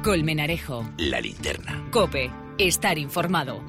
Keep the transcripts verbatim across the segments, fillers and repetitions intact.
Colmenarejo. La Linterna. COPE. Estar informado.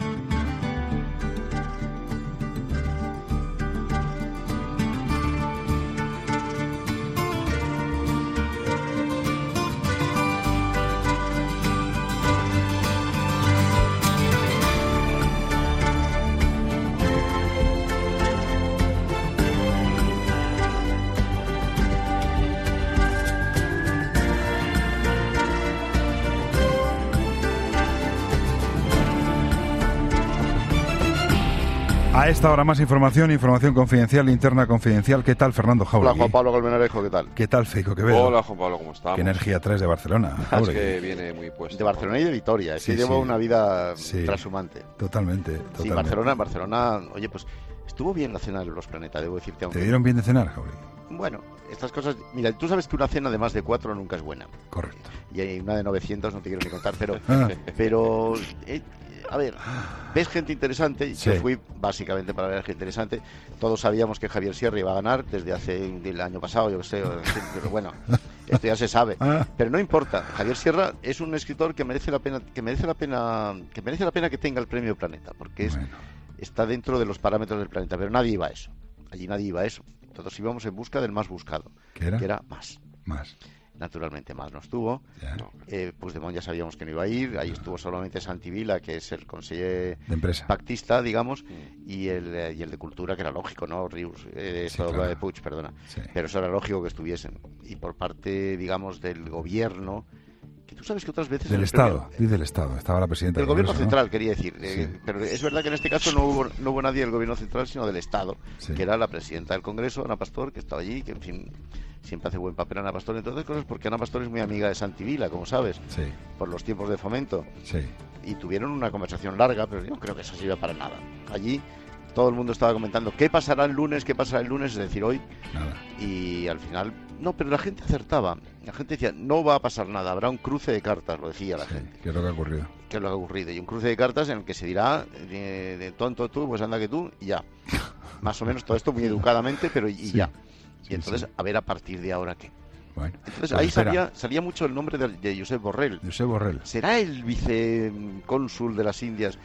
A esta hora más información, información confidencial, linterna confidencial. ¿Qué tal, Fernando Jauregui? Hola, Juan Pablo Colmenarejo, ¿qué tal? ¿Qué tal, Feico Quevedo? Hola, Juan Pablo, ¿cómo estamos? ¿Qué energía traes de Barcelona, Jauregui? Es que viene muy puesto. De Barcelona y de Vitoria, es sí, que sí. lleva una vida sí. trashumante. Totalmente, totalmente. Sí, Barcelona, Barcelona, oye, pues estuvo bien la cena de los planetas, debo decirte. Aunque... ¿Te dieron bien de cenar, Jauregui? Bueno, estas cosas... Mira, tú sabes que una cena de más de cuatro nunca es buena. Correcto. Y hay una de novecientos, no te quiero ni contar, pero... Ah. pero eh, a ver, ves gente interesante. Sí. Yo fui básicamente para ver gente interesante. Todos sabíamos que Javier Sierra iba a ganar desde hace el año pasado, yo qué sé, pero bueno, esto ya se sabe. Ah. Pero no importa. Javier Sierra es un escritor que merece la pena, que merece la pena, que merece la pena que tenga el premio Planeta, porque es, Bueno. está dentro de los parámetros del planeta. Pero nadie iba a eso. Allí nadie iba a eso. Todos íbamos en busca del más buscado, ¿Qué era? que era más. Más. Naturalmente más no estuvo. Ya. eh, Puigdemont ya sabíamos que no iba a ir. Ahí estuvo solamente Santi Vila, que es el conseller De empresa. pactista, digamos, y el, eh, y el de Cultura, que era lógico, ¿no? Rius, eh, Sí, esto, claro. de Puig, perdona. Sí. Pero eso era lógico que estuviesen. Y por parte, digamos, del gobierno, que tú sabes que otras veces... Del en el Estado, premio- dice del Estado. Estaba la presidenta del del gobierno Congreso, ¿no? central, quería decir. eh, Sí. Pero es verdad que en este caso no hubo, no hubo nadie del gobierno central, sino del Estado, Sí. que era la presidenta del Congreso, Ana Pastor, que estaba allí, que en fin, siempre hace buen papel Ana Pastor, entre otras cosas, porque Ana Pastor es muy amiga de Santi Vila, como sabes, Sí, por los tiempos de Fomento. sí. Y tuvieron una conversación larga, pero yo no creo que eso sirva para nada. Allí todo el mundo estaba comentando qué pasará el lunes, qué pasará el lunes, es decir, hoy. Nada. Y al final, no, pero la gente acertaba. La gente decía, no va a pasar nada, habrá un cruce de cartas, lo decía la Sí, gente. ¿qué es lo que ha ocurrido? Que es lo que ha ocurrido. Y un cruce de cartas en el que se dirá, de, de tonto tú, pues anda que tú, y ya. Más o menos todo esto muy educadamente, pero y Sí. ya. Sí, Y entonces, sí. a ver a partir de ahora qué. Bueno, Entonces, pues ahí espera. salía, salía mucho el nombre de, de Josep Borrell. Josep Borrell. ¿Será el vicecónsul de las Indias?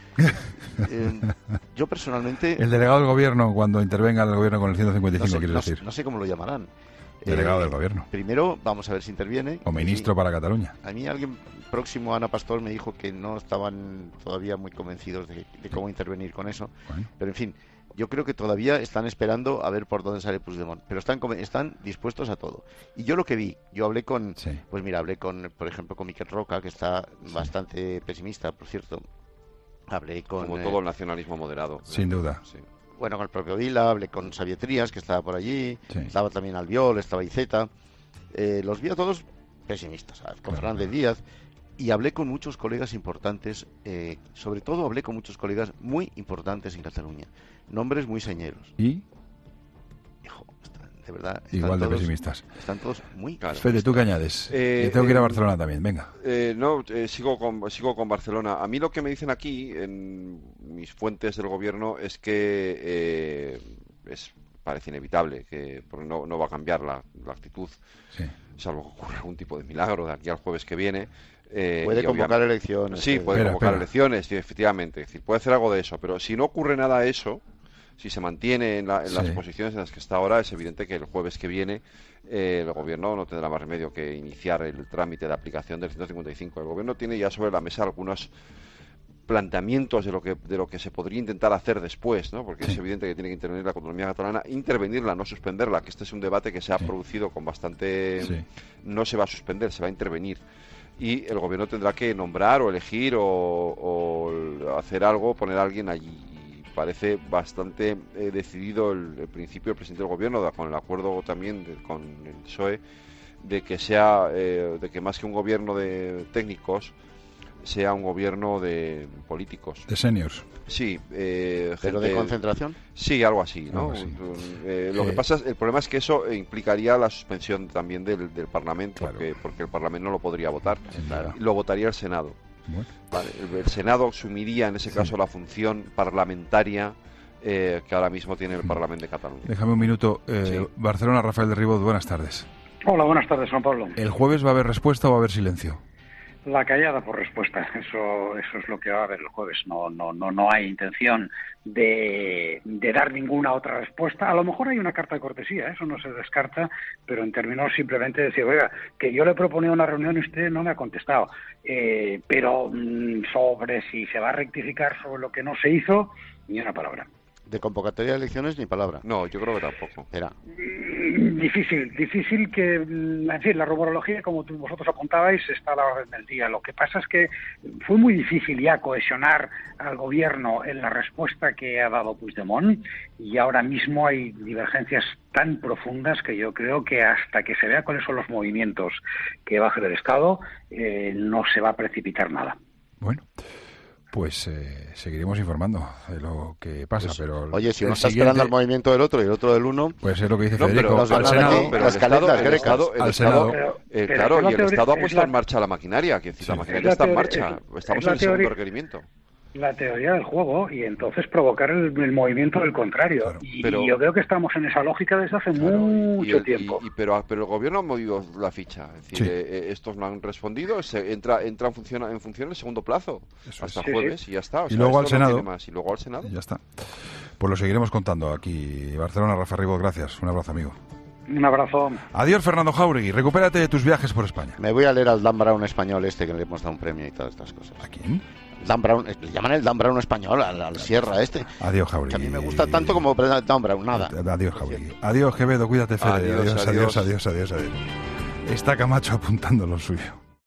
Eh, yo personalmente... El delegado del gobierno cuando intervenga el gobierno con el ciento cincuenta y no cinco, sé, quieres no, decir. no sé cómo lo llamarán. Delegado Eh, del gobierno. Primero, vamos a ver si interviene. O ministro Y para Cataluña. a mí alguien próximo a Ana Pastor me dijo que no estaban todavía muy convencidos de, de cómo intervenir con eso. Bueno. Pero en fin, yo creo que todavía están esperando a ver por dónde sale Puigdemont. Pero están, come- están dispuestos a todo. Y yo lo que vi, yo hablé con... Sí. Pues mira, hablé con, por ejemplo, con Miquel Roca, que está bastante pesimista, por cierto. Hablé con... Como eh, todo el nacionalismo moderado. Sin duda. Sí. bueno, con el propio Vila, hablé con Xavier Trías, que estaba por allí, Sí. estaba también Albiol, estaba Iceta. Eh, los vi a todos pesimistas, ¿sabes? Con Claro. Fernández Díaz. Y hablé con muchos colegas importantes, eh, sobre todo hablé con muchos colegas muy importantes en Cataluña. Nombres muy señeros. Y Hijo, están- de verdad. están igual de todos- pesimistas. Están todos muy... Claro. Fede, ¿tú qué añades? Eh, Yo tengo que ir a eh, Barcelona también, venga. Eh, no, eh, sigo con sigo con Barcelona. A mí lo que me dicen aquí, en mis fuentes del gobierno, es que eh, es parece inevitable, que porque no, no va a cambiar la, la actitud, Sí. salvo que ocurra algún tipo de milagro de aquí al jueves que viene. Eh, Puede y convocar obviamente- elecciones. Sí, eh, puede Espera, convocar espera. elecciones, sí, efectivamente. Es decir, puede hacer algo de eso, pero si no ocurre nada de eso, si se mantiene en, la- en las Sí. posiciones en las que está ahora, es evidente que el jueves que viene eh, el gobierno no tendrá más remedio que iniciar el trámite de aplicación del ciento cincuenta y cinco. El gobierno tiene ya sobre la mesa algunos planteamientos de lo que de lo que se podría intentar hacer después, ¿no? Porque Sí. es evidente que tiene que intervenir la autonomía catalana, intervenirla, no suspenderla, que este es un debate que se ha Sí. producido con bastante... Sí. No se va a suspender, se va a intervenir. Y el gobierno tendrá que nombrar o elegir o, o hacer algo, poner a alguien allí. Y parece bastante eh, decidido el, el principio del presidente del gobierno, da- con el acuerdo también de- con el P S O E, de que sea, eh, de que más que un gobierno de técnicos, sea un gobierno de políticos. De seniors. Sí, eh, Pero gente- de concentración. Sí, algo así, ¿no? Algo así. Un- un- eh, lo Eh, que pasa es, el problema es que eso eh, implicaría la suspensión también del, del Parlamento, Claro. porque, porque el Parlamento no lo podría votar. Claro. Lo votaría el Senado. Bueno, Vale, el, el Senado asumiría en ese Sí. caso la función parlamentaria eh, que ahora mismo tiene el Mm. Parlamento de Cataluña. déjame un minuto. Eh, Sí. Barcelona, Rafael de Ribot, buenas tardes. Hola, buenas tardes, Juan Pablo. ¿El jueves va a haber respuesta o va a haber silencio? La callada por respuesta, eso eso es lo que va a haber el jueves. No no no no hay intención de, de dar ninguna otra respuesta. A lo mejor hay una carta de cortesía, eso no se descarta, pero en términos simplemente de decir, oiga, que yo le proponía una reunión y usted no me ha contestado. Eh, pero mmm, sobre si se va a rectificar sobre lo que no se hizo, ni una palabra. De convocatoria de elecciones ni palabra. No, yo creo que tampoco. Era. Difícil, difícil que, en fin, la rumorología, como tú, vosotros apuntabais, está a la orden del día. Lo que pasa es que fue muy difícil ya cohesionar al gobierno en la respuesta que ha dado Puigdemont, y ahora mismo hay divergencias tan profundas que yo creo que hasta que se vea cuáles son los movimientos que va a hacer el Estado, eh, no se va a precipitar nada. Bueno. Pues eh, seguiremos informando de lo que pasa, pues, pero... Oye, si uno está siguiente... esperando el movimiento del otro y el otro del uno... Pues es lo que dice no, Federico, pero, al Senado... Aquí, pero el Estado, el Estado, el al Estado, Senado. Eh, claro, y el Estado ha puesto en marcha la maquinaria, que sí, la maquinaria está en marcha, es, estamos en el segundo requerimiento. La teoría del juego, y entonces provocar el, el movimiento del contrario. Claro, y, pero, y yo creo que estamos en esa lógica desde hace claro, mucho y el, tiempo. Y, y, pero, pero el gobierno ha movido la ficha. Es decir, sí. eh, estos no han respondido, se entra entra en función, en función el segundo plazo, Eso hasta es. jueves, sí, sí. y ya está. O y, sea, luego al Senado, no más. y luego al Senado. Y ya está. Pues lo seguiremos contando aquí. Barcelona, Rafa Ribot, gracias. Un abrazo, amigo. Un abrazo. Adiós, Fernando Jáuregui. Recupérate de tus viajes por España. Me voy a leer al Dan Brown español este, que le hemos dado un premio y todas estas cosas. ¿A quién? Dan Brown, le llaman el Dan Brown español al, al Sierra este. Adiós, Jáuregui. Que a mí me gusta tanto como Dan Brown, nada. Adiós, Jáuregui. Adiós, Quevedo, cuídate, Fede. Adiós, adiós, adiós, adiós, adiós, adiós. Está Camacho apuntando lo suyo.